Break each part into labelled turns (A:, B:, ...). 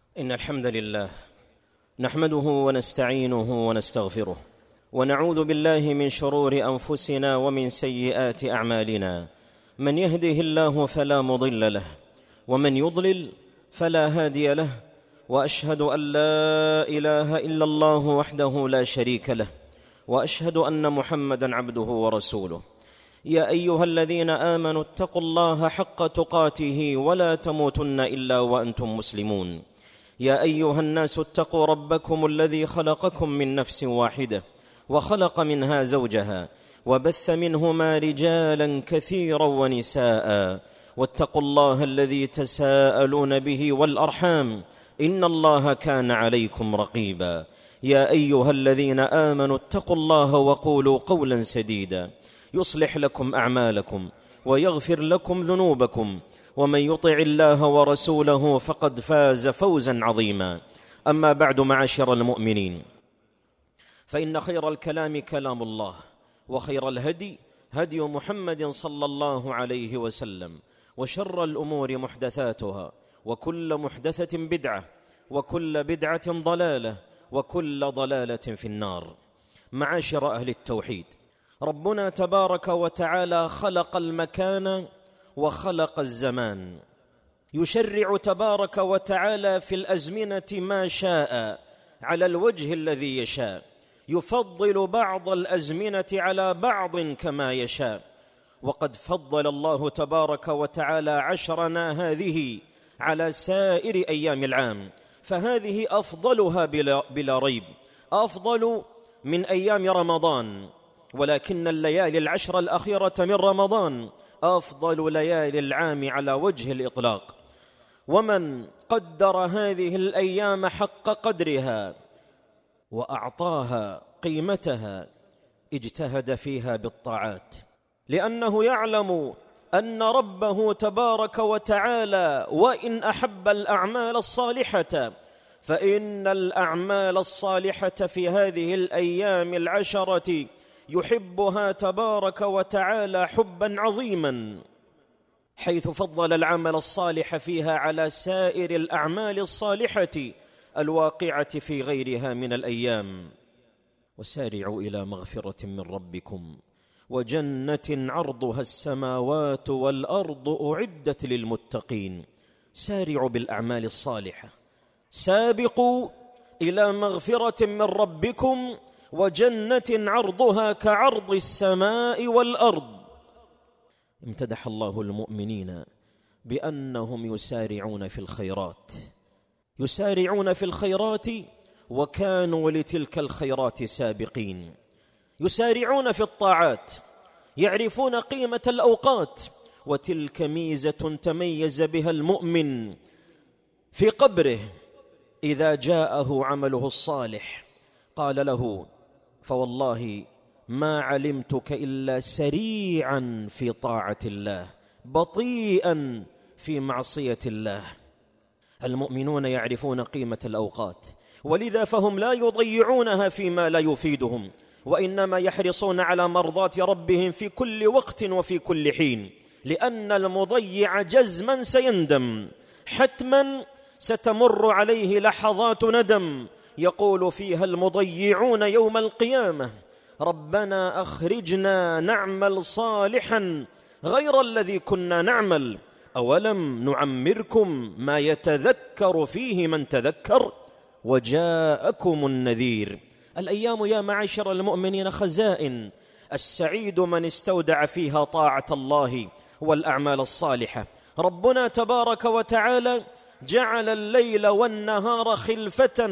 A: إن الحمد لله نحمده ونستعينه ونستغفره ونعوذ بالله من شرور أنفسنا ومن سيئات أعمالنا. من يهده الله فلا مضل له ومن يضلل فلا هادي له، وأشهد أن لا إله إلا الله وحده لا شريك له، وأشهد أن محمدًا عبده ورسوله. يا أيها الذين آمنوا اتقوا الله حق تقاته ولا تموتن إلا وأنتم مسلمون. يا أيها الناس اتقوا ربكم الذي خلقكم من نفس واحدة وخلق منها زوجها وبث منهما رجالا كثيرا ونساء، واتقوا الله الذي تساءلون به والأرحام إن الله كان عليكم رقيبا. يا أيها الذين آمنوا اتقوا الله وقولوا قولا سديدا يصلح لكم أعمالكم ويغفر لكم ذنوبكم، ومن يطع الله ورسوله فقد فاز فوزا عظيما. أما بعد، معاشر المؤمنين، فإن خير الكلام كلام الله، وخير الهدي هدي محمد صلى الله عليه وسلم، وشر الأمور محدثاتها، وكل محدثة بدعة، وكل بدعة ضلالة، وكل ضلالة في النار. معاشر أهل التوحيد، ربنا تبارك وتعالى خلق المكان وخلق الزمان، يشرع تبارك وتعالى في الأزمنة ما شاء على الوجه الذي يشاء، يفضل بعض الأزمنة على بعض كما يشاء. وقد فضل الله تبارك وتعالى عشرنا هذه على سائر أيام العام، فهذه أفضلها بلا ريب، أفضل من أيام رمضان، ولكن الليالي العشر الأخيرة من رمضان أفضل ليالي العام على وجه الإطلاق. ومن قدر هذه الأيام حق قدرها وأعطاها قيمتها اجتهد فيها بالطاعات، لأنه يعلم أن ربه تبارك وتعالى وإن أحب الأعمال الصالحة، فإن الأعمال الصالحة في هذه الأيام العشرة يحبها تبارك وتعالى حبا عظيما، حيث فضل العمل الصالح فيها على سائر الأعمال الصالحة الواقعة في غيرها من الأيام. وسارعوا إلى مغفرة من ربكم وجنة عرضها السماوات والأرض أعدت للمتقين. سارعوا بالأعمال الصالحة، سابقوا إلى مغفرة من ربكم وجنة عرضها كعرض السماء والأرض. امتدح الله المؤمنين بأنهم يسارعون في الخيرات، يسارعون في الخيرات وكانوا لتلك الخيرات سابقين. يسارعون في الطاعات، يعرفون قيمة الأوقات، وتلك ميزة تميز بها المؤمن في قبره. إذا جاءه عمله الصالح قال له: فوالله ما علمتك إلا سريعا في طاعة الله بطيئا في معصية الله. المؤمنون يعرفون قيمة الأوقات، ولذا فهم لا يضيعونها فيما لا يفيدهم، وإنما يحرصون على مرضاة ربهم في كل وقت وفي كل حين، لأن المضيع جزما سيندم، حتما ستمر عليه لحظات ندم يقول فيها المضيعون يوم القيامة: ربنا أخرجنا نعمل صالحا غير الذي كنا نعمل، أولم نعمركم ما يتذكر فيه من تذكر وجاءكم النذير. الأيام يا معاشر المؤمنين خزائن، السعيد من استودع فيها طاعة الله والأعمال الصالحة. ربنا تبارك وتعالى جعل الليل والنهار خلفة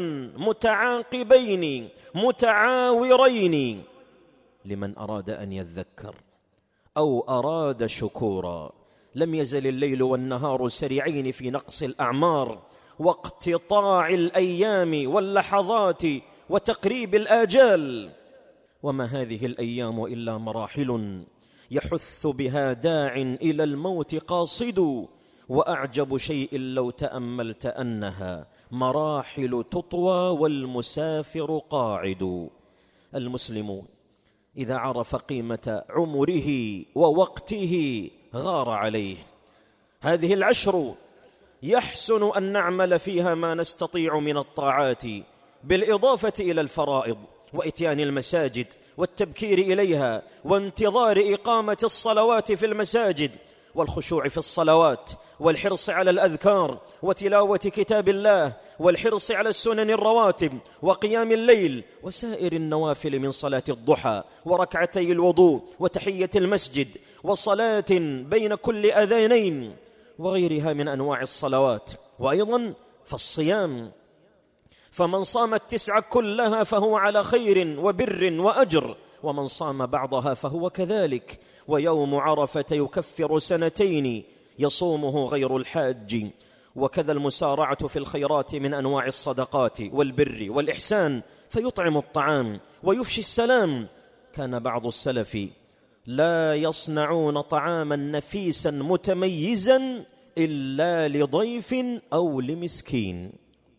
A: متعاقبين متعاورين لمن أراد أن يذكر أو أراد شكورا. لم يزل الليل والنهار سريعين في نقص الأعمار واقتطاع الأيام واللحظات وتقريب الآجال، وما هذه الأيام إلا مراحل يحث بها داع إلى الموت قاصد، وأعجب شيء لو تأملت أنها مراحل تطوى والمسافر قاعد. المسلم إذا عرف قيمة عمره ووقته غار عليه. هذه العشر يحسن أن نعمل فيها ما نستطيع من الطاعات، بالإضافة إلى الفرائض وإتيان المساجد والتبكير إليها وانتظار إقامة الصلوات في المساجد والخشوع في الصلوات والحرص على الأذكار وتلاوة كتاب الله والحرص على السنن الرواتب وقيام الليل وسائر النوافل من صلاة الضحى وركعتي الوضوء وتحية المسجد وصلاة بين كل أذانين وغيرها من أنواع الصلوات. وأيضا فالصيام، فمن صام 9 كلها فهو على خير وبر وأجر، ومن صام بعضها فهو كذلك. ويوم عرفة يكفر 2 يصومه غير الحاج. وكذا المسارعة في الخيرات من أنواع الصدقات والبر والإحسان، فيطعم الطعام ويفشي السلام. كان بعض السلف لا يصنعون طعاما نفيسا متميزا إلا لضيف أو لمسكين.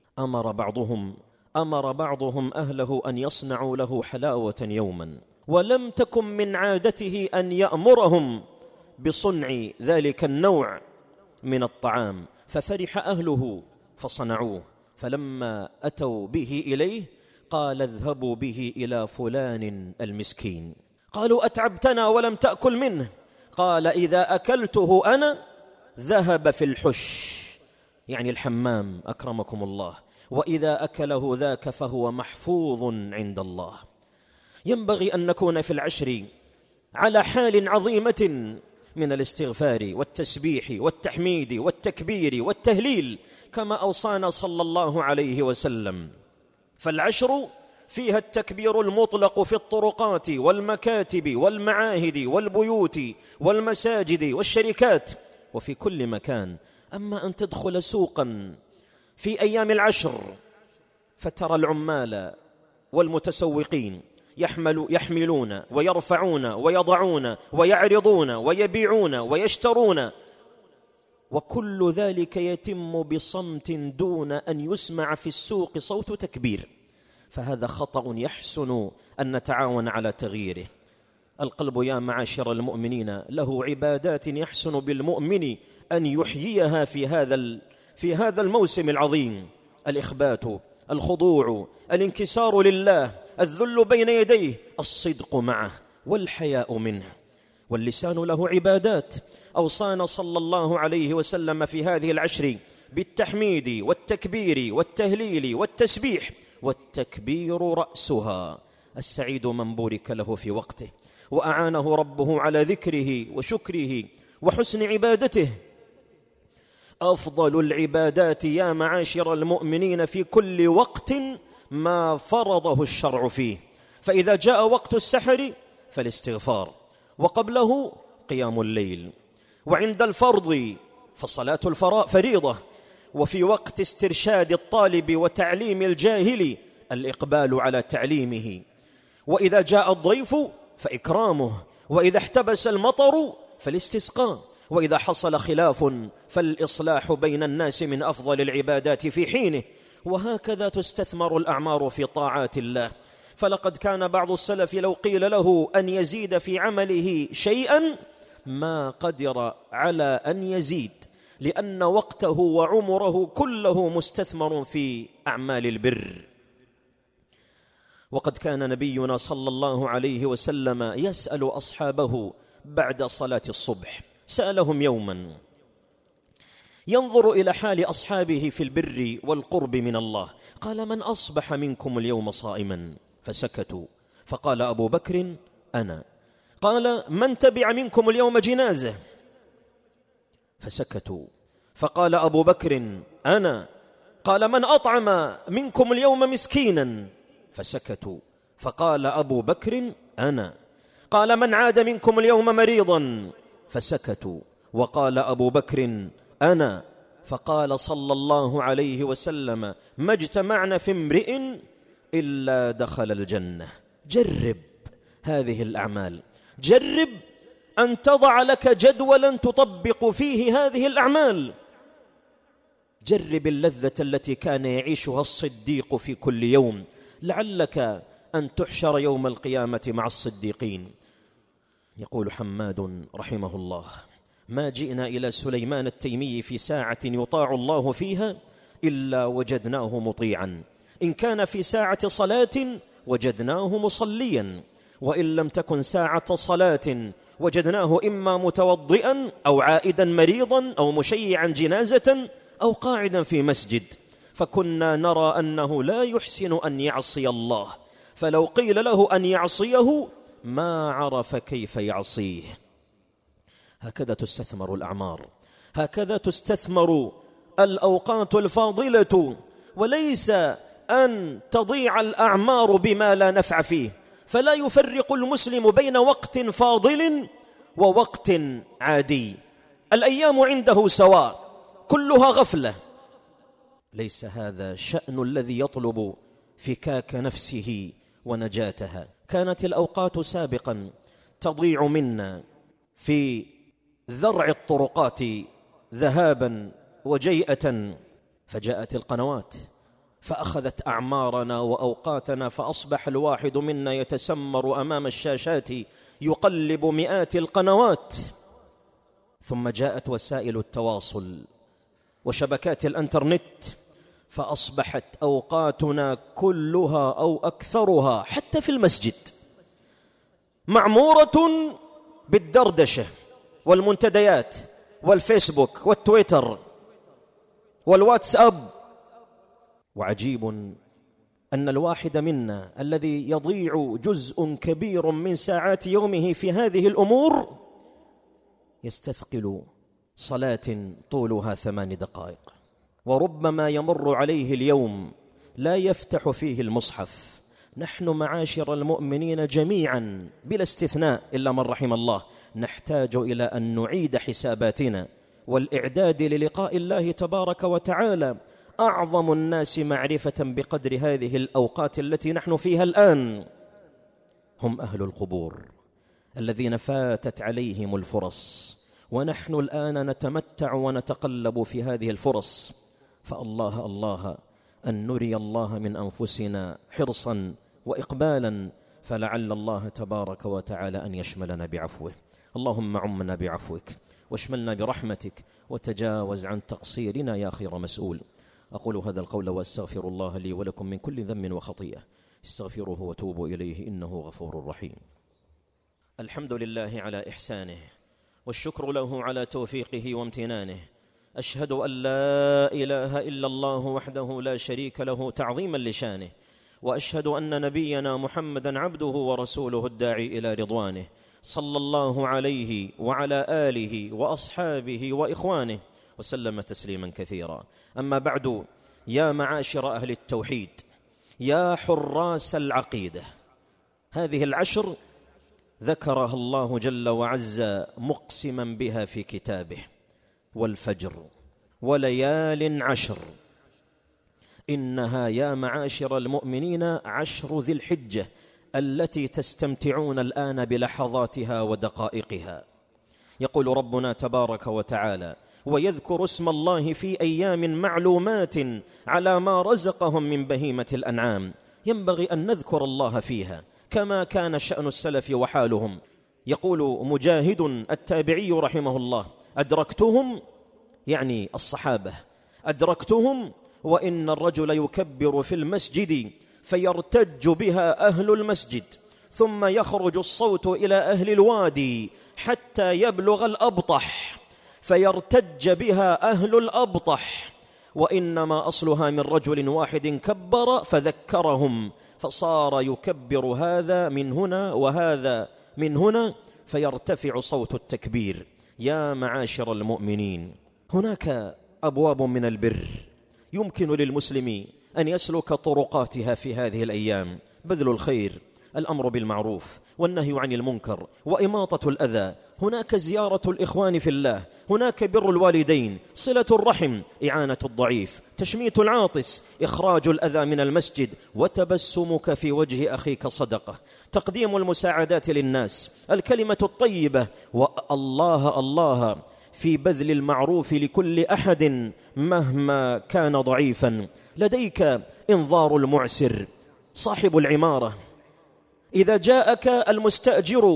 A: أمر بعضهم أهله أن يصنعوا له حلاوة يوما، ولم تكن من عادته أن يأمرهم بصنع ذلك النوع من الطعام، ففرح أهله فصنعوه. فلما أتوا به إليه قال اذهبوا به إلى فلان المسكين. قالوا أتعبتنا ولم تأكل منه؟ قال إذا أكلته أنا ذهب في الحش، يعني الحمام أكرمكم الله، وإذا أكله ذاك فهو محفوظ عند الله. ينبغي أن نكون في العشر على حال عظيمة من الاستغفار والتسبيح والتحميد والتكبير والتهليل كما أوصانا صلى الله عليه وسلم. فالعشر فيها التكبير المطلق في الطرقات والمكاتب والمعاهد والبيوت والمساجد والشركات وفي كل مكان. أما أن تدخل سوقا في أيام العشر فترى العمال والمتسوقين يحملون ويرفعون ويضعون ويعرضون ويبيعون ويشترون، وكل ذلك يتم بصمت دون أن يسمع في السوق صوت تكبير، فهذا خطأ يحسن أن نتعاون على تغييره. القلب يا معاشر المؤمنين له عبادات يحسن بالمؤمن أن يحييها في هذا الموسم العظيم: الإخبات، الخضوع، الانكسار لله، الذل بين يديه، الصدق معه والحياء منه. واللسان له عبادات أوصانا صلى الله عليه وسلم في هذه العشر بالتحميد والتكبير والتهليل والتسبيح، والتكبير رأسها. السعيد من بورك له في وقته وأعانه ربه على ذكره وشكره وحسن عبادته. أفضل العبادات يا معاشر المؤمنين في كل وقت ما فرضه الشرع فيه. فإذا جاء وقت السحر فالاستغفار، وقبله قيام الليل، وعند الفرض فصلاة فريضة، وفي وقت استرشاد الطالب وتعليم الجاهل الإقبال على تعليمه، وإذا جاء الضيف فإكرامه، وإذا احتبس المطر فالاستسقاء، وإذا حصل خلاف فالإصلاح بين الناس من أفضل العبادات في حينه. وهكذا تستثمر الأعمار في طاعات الله. فلقد كان بعض السلف لو قيل له أن يزيد في عمله شيئا ما قدر على أن يزيد، لأن وقته وعمره كله مستثمر في أعمال البر. وقد كان نبينا صلى الله عليه وسلم يسأل أصحابه بعد صلاة الصبح. سألهم يوما ينظر إلى حال أصحابه في البر والقرب من الله، قال: من أصبح منكم اليوم صائما؟ فسكتوا. فقال أبو بكر: أنا. قال: من تبع منكم اليوم جنازة؟ فسكتوا. فقال أبو بكر: أنا. قال: من أطعم منكم اليوم مسكينا؟ فسكتوا. فقال أبو بكر: أنا. قال: من عاد منكم اليوم مريضا؟ فسكتوا. وقال أبو بكر: أنا. فقال صلى الله عليه وسلم: ما اجتمعنا في امرئ إلا دخل الجنة. جرب هذه الأعمال، جرب أن تضع لك جدولا تطبق فيه هذه الأعمال. جرب اللذة التي كان يعيشها الصديق في كل يوم، لعلك أن تحشر يوم القيامة مع الصديقين. يقول حماد رحمه الله: ما جئنا إلى سليمان التيمي في ساعة يطاع الله فيها إلا وجدناه مطيعا، إن كان في ساعة صلاة وجدناه مصليا، وإن لم تكن ساعة صلاة وجدناه إما متوضئا أو عائدا مريضا أو مشيعا جنازة أو قاعدا في مسجد. فكنا نرى أنه لا يحسن أن يعصي الله، فلو قيل له أن يعصيه ما عرف كيف يعصيه. هكذا تستثمر الأعمار، هكذا تستثمر الأوقات الفاضلة، وليس أن تضيع الأعمار بما لا نفع فيه. فلا يفرق المسلم بين وقت فاضل ووقت عادي، الأيام عنده سواء، كلها غفلة. ليس هذا شأن الذي يطلب فكاك نفسه ونجاتها. كانت الأوقات سابقا تضيع منا في ذرع الطرقات ذهابا وجيئة، فجاءت القنوات فأخذت أعمارنا وأوقاتنا، فأصبح الواحد منا يتسمر أمام الشاشات يقلب مئات القنوات. ثم جاءت وسائل التواصل وشبكات الانترنت، فأصبحت أوقاتنا كلها أو أكثرها حتى في المسجد معمورة بالدردشة والمنتديات والفيسبوك والتويتر والواتساب. وعجيب أن الواحد منا الذي يضيع جزء كبير من ساعات يومه في هذه الأمور يستثقل صلاة طولها 8 دقائق، وربما يمر عليه اليوم لا يفتح فيه المصحف. نحن معاشر المؤمنين جميعا بلا استثناء إلا من رحم الله نحتاج إلى أن نعيد حساباتنا والإعداد للقاء الله تبارك وتعالى. أعظم الناس معرفة بقدر هذه الأوقات التي نحن فيها الآن هم أهل القبور الذين فاتت عليهم الفرص، ونحن الآن نتمتع ونتقلب في هذه الفرص. فالله الله أن نري الله من أنفسنا حرصا وإقبالا، فلعل الله تبارك وتعالى أن يشملنا بعفوه. اللهم عمنا بعفوك واشملنا برحمتك وتجاوز عن تقصيرنا يا خير مسؤول. أقول هذا القول وأستغفر الله لي ولكم من كل ذنب وخطيئة، استغفروه وتوبوا إليه إنه غفور رحيم. الحمد لله على إحسانه، والشكر له على توفيقه وامتنانه. أشهد أن لا إله إلا الله وحده لا شريك له تعظيما لشانه، وأشهد أن نبينا محمدا عبده ورسوله الداعي إلى رضوانه، صلى الله عليه وعلى آله وأصحابه وإخوانه وسلم تسليما كثيرا. أما بعد، يا معاشر أهل التوحيد، يا حراس العقيدة، هذه العشر ذكرها الله جل وعز مقسما بها في كتابه: والفجر وليال عشر. إنها يا معاشر المؤمنين عشر ذي الحجة التي تستمتعون الآن بلحظاتها ودقائقها. يقول ربنا تبارك وتعالى: ويذكر اسم الله في أيام معلومات على ما رزقهم من بهيمة الأنعام. ينبغي أن نذكر الله فيها كما كان شأن السلف وحالهم. يقول مجاهد التابعي رحمه الله: أدركتهم، يعني الصحابة، أدركتهم وإن الرجل يكبر في المسجد فيرتج بها أهل المسجد، ثم يخرج الصوت إلى أهل الوادي حتى يبلغ الأبطح فيرتج بها أهل الأبطح، وإنما أصلها من رجل واحد كبر فذكرهم، فصار يكبر هذا من هنا وهذا من هنا فيرتفع صوت التكبير. يا معاشر المؤمنين، هناك أبواب من البر يمكن للمسلم أن يسلك طرقاتها في هذه الأيام: بذل الخير، الأمر بالمعروف والنهي عن المنكر وإماطة الأذى، هناك زيارة الإخوان في الله، هناك بر الوالدين، صلة الرحم، إعانة الضعيف، تشميت العاطس، إخراج الأذى من المسجد، وتبسمك في وجه أخيك صدقة، تقديم المساعدات للناس، الكلمة الطيبة، والله الله في بذل المعروف لكل أحد مهما كان ضعيفا. لديك إنظار المعسر، صاحب العمارة، إذا جاءك المستأجر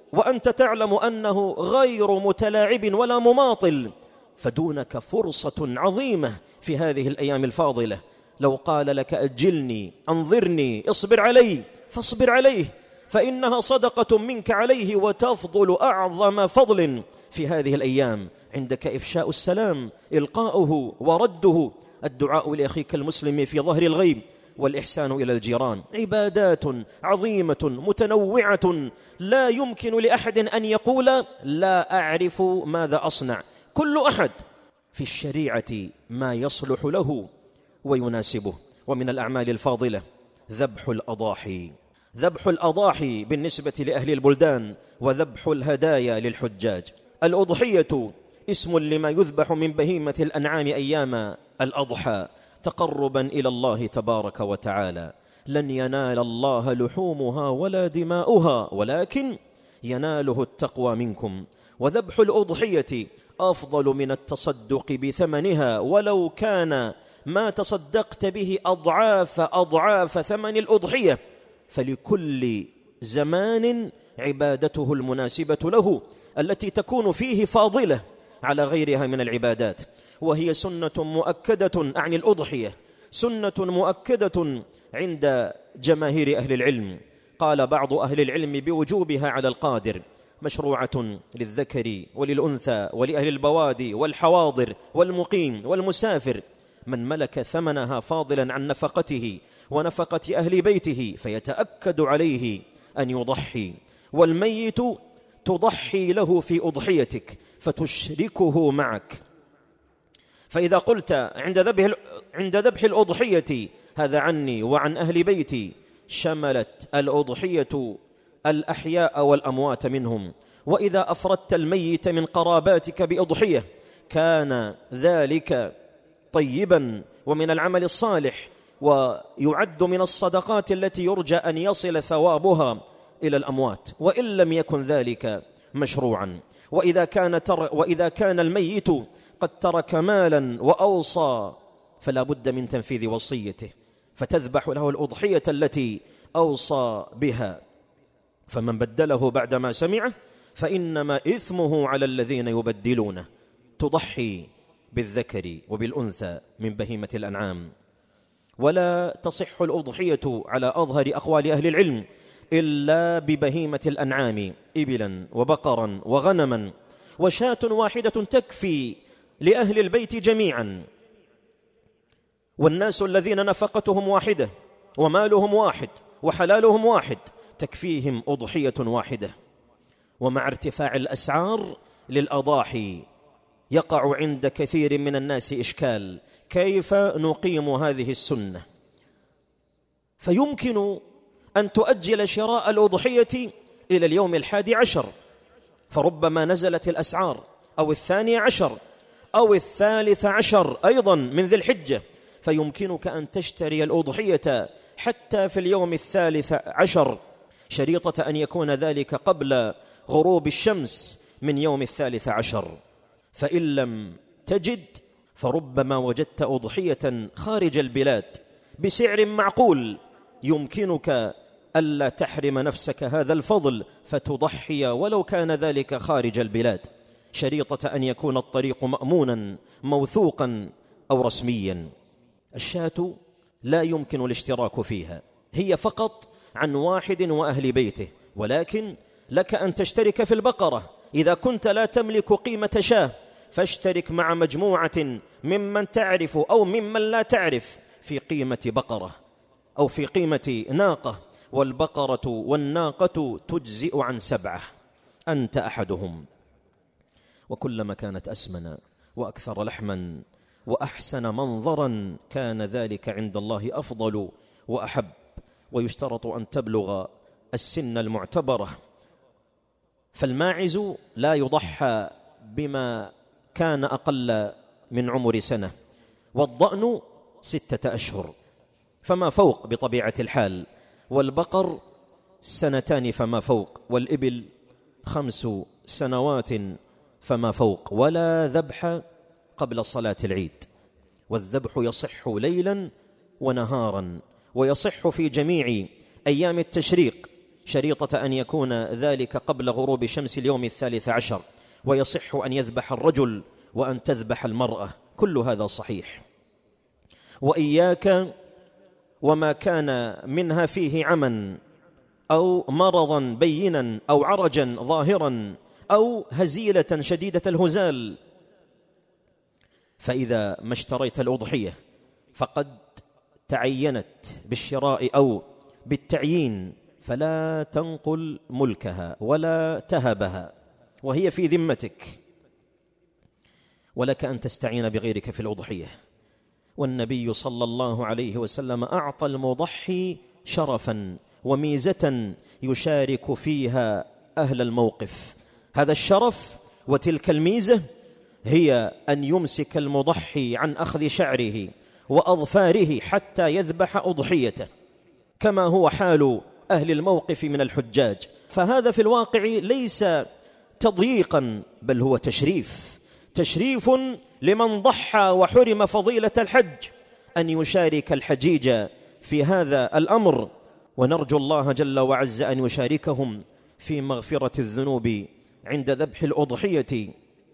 A: وأنت تعلم أنه غير متلاعب ولا مماطل، فدونك فرصة عظيمة في هذه الأيام الفاضلة. لو قال لك أجلني، أنظرني، اصبر علي، فاصبر عليه، فإنها صدقة منك عليه، وتفضل أعظم فضل في هذه الأيام عندك إفشاء السلام، إلقاؤه ورده، الدعاء لأخيك المسلم في ظهر الغيب، والإحسان إلى الجيران. عبادات عظيمة متنوعة لا يمكن لأحد أن يقول لا أعرف ماذا أصنع. كل أحد في الشريعة ما يصلح له ويناسبه. ومن الأعمال الفاضلة ذبح الأضاحي. ذبح الأضاحي بالنسبة لأهل البلدان، وذبح الهدايا للحجاج. الأضحية اسم لما يذبح من بهيمة الأنعام أيام الأضحى تقربا إلى الله تبارك وتعالى. لن ينال الله لحومها ولا دماؤها ولكن يناله التقوى منكم. وذبح الأضحية أفضل من التصدق بثمنها، ولو كان ما تصدقت به أضعاف ثمن الأضحية، فلكل زمان عبادته المناسبة له التي تكون فيه فاضلة على غيرها من العبادات. وهي سنة مؤكدة عن الأضحية، سنة مؤكدة عند جماهير أهل العلم. قال بعض أهل العلم بوجوبها على القادر، مشروعة للذكر وللأنثى ولأهل البوادي والحواضر والمقيم والمسافر. من ملك ثمنها فاضلا عن نفقته ونفقة أهل بيته فيتأكد عليه أن يضحي. والميت تضحي له في أضحيتك فتشركه معك. فإذا قلت عند ذبح الأضحية هذا عني وعن أهل بيتي، شملت الأضحية الأحياء والأموات منهم. وإذا أفردت الميت من قراباتك بأضحية كان ذلك طيبا ومن العمل الصالح، ويعد من الصدقات التي يرجى أن يصل ثوابها إلى الأموات، وإن لم يكن ذلك مشروعا. وإذا كان الميت قد ترك مالا وأوصى فلا بد من تنفيذ وصيته، فتذبح له الأضحية التي أوصى بها. فمن بدله بعدما سمعه فإنما إثمه على الذين يبدلونه. تضحي بالذكر وبالأنثى من بهيمة الأنعام. ولا تصح الأضحية على أظهر أقوال أهل العلم إلا ببهيمة الأنعام، إبلا وبقرا وغنما، وشاة واحدة تكفي لأهل البيت جميعا. والناس الذين نفقتهم واحدة ومالهم واحد وحلالهم واحد تكفيهم أضحية واحدة. ومع ارتفاع الأسعار للأضاحي يقع عند كثير من الناس إشكال، كيف نقيم هذه السنة؟ فيمكن أن تؤجل شراء الأضحية إلى اليوم 11، فربما نزلت الأسعار، أو 12 أو 13 أيضا من ذي الحجة، فيمكنك أن تشتري الأضحية حتى في اليوم 13، شريطة أن يكون ذلك قبل غروب الشمس من يوم 13. فإن لم تجد فربما وجدت أضحية خارج البلاد بسعر معقول يمكنك ألا تحرم نفسك هذا الفضل فتضحي ولو كان ذلك خارج البلاد، شريطة أن يكون الطريق مأمونا موثوقا أو رسميا. الشاة لا يمكن الاشتراك فيها، هي فقط عن واحد وأهل بيته، ولكن لك أن تشترك في البقرة. إذا كنت لا تملك قيمة شاة فاشترك مع مجموعة ممن تعرف أو ممن لا تعرف في قيمة بقرة أو في قيمة ناقة، والبقرة والناقة تجزئ عن 7، أنت أحدهم. وكلما كانت أسمن وأكثر لحما وأحسن منظرا كان ذلك عند الله أفضل وأحب. ويشترط أن تبلغ السن المعتبرة، فالماعز لا يضحى بما كان أقل من عمر سنة، والضأن 6 أشهر فما فوق بطبيعة الحال، والبقر 2 فما فوق، والإبل 5 سنوات فما فوق. ولا ذبح قبل صلاة العيد، والذبح يصح ليلا ونهارا، ويصح في جميع أيام التشريق، شريطة أن يكون ذلك قبل غروب شمس اليوم 13، ويصح أن يذبح الرجل وأن تذبح المرأة، كل هذا صحيح. وإياك وما كان منها فيه عمى أو مرضا بينا أو عرجا ظاهرا أو هزيلة شديدة الهزال، فإذا ما اشتريت الأضحية فقد تعينت بالشراء أو بالتعيين، فلا تنقل ملكها ولا تهبها، وهي في ذمتك، ولك أن تستعين بغيرك في الأضحية. والنبي صلى الله عليه وسلم أعطى المضحي شرفا وميزة يشارك فيها أهل الموقف. هذا الشرف وتلك الميزة هي أن يمسك المضحي عن أخذ شعره وأظفاره حتى يذبح أضحيته، كما هو حال أهل الموقف من الحجاج. فهذا في الواقع ليس تضييقا، بل هو تشريف لمن ضحى وحرم فضيلة الحج أن يشارك الحجيج في هذا الأمر، ونرجو الله جل وعز أن يشاركهم في مغفرة الذنوب عند ذبح الأضحية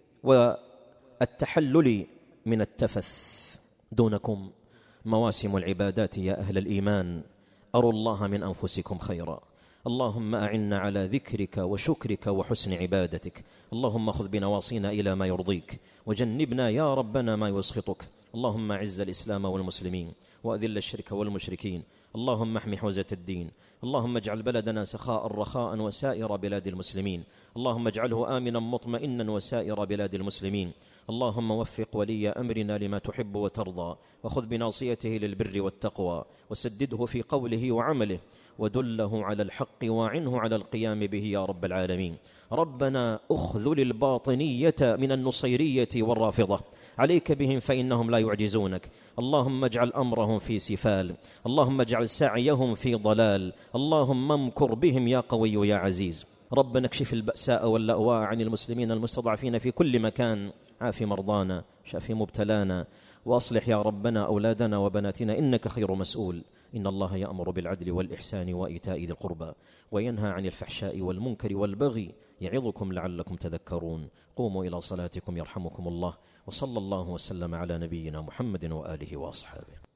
A: والتحلل من التفث. دونكم مواسم العبادات يا أهل الإيمان، أروا الله من أنفسكم خيرا. اللهم أعنا على ذكرك وشكرك وحسن عبادتك. اللهم خذ بنواصينا إلى ما يرضيك، وجنبنا يا ربنا ما يسخطك. اللهم أعز الإسلام والمسلمين، وأذل الشرك والمشركين. اللهم احمِ حوزة الدين. اللهم اجعل بلدنا سخاء رخاء وسائر بلاد المسلمين. اللهم اجعله آمنا مطمئنا وسائر بلاد المسلمين. اللهم وفق ولي أمرنا لما تحب وترضى، وخذ بناصيته للبر والتقوى، وسدده في قوله وعمله، ودله على الحق واعنه على القيام به يا رب العالمين. ربنا أخذل الباطنية من النصيرية والرافضة، عليك بهم فإنهم لا يعجزونك. اللهم اجعل أمرهم في سفال، اللهم اجعل سعيهم في ضلال، اللهم امكر بهم يا قوي يا عزيز. ربنا اكشف البأساء واللأواء عن المسلمين المستضعفين في كل مكان، عاف مرضانا، شاف مبتلانا، وأصلح يا ربنا أولادنا وبناتنا، إنك خير مسؤول. إن الله يأمر بالعدل والإحسان وإيتاء ذي القربى، وينهى عن الفحشاء والمنكر والبغي، يعظكم لعلكم تذكرون. قوموا إلى صلاتكم يرحمكم الله، وصلى الله وسلم على نبينا محمد وآله وأصحابه.